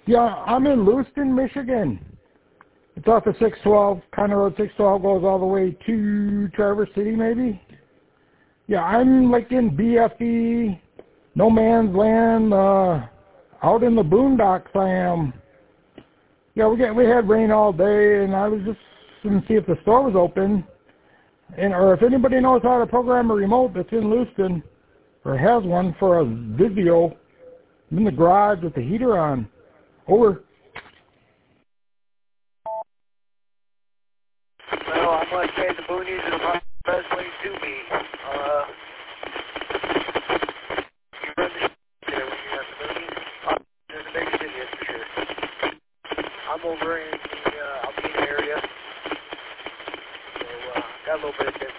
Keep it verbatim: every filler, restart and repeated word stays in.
Yeah, I'm in Lewiston, Michigan. It's off the six twelve. County Road six twelve goes all the way to Traverse City, maybe. Yeah, I'm like in B F E, no man's land, uh, out in the boondocks I am. Yeah, we get we had rain all day, and I was just going to see if the store was open, and or if anybody knows how to program a remote that's in Lewiston, or has one for a Vizio. I'm in the garage with the heater on. Over. Well, I must say the boonies are the best way to be. Uh, you run the there when you're at the boonies. Uh, in the big city, that's for sure. I'm over in the uh, Alpena area, so uh, got a little bit of